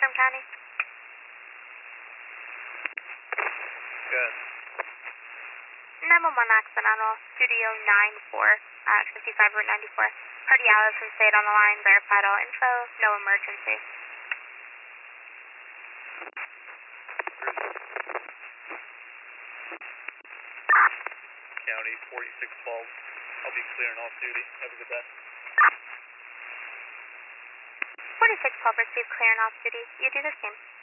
from County. Good. 911 accidental, Studio 94 at 55 Route 94. Party Allison stayed on the line, verified all info, no emergency. County 4612. I'll be clearing off duty. Have a good day. 4612 received clearing off duty. You do the same.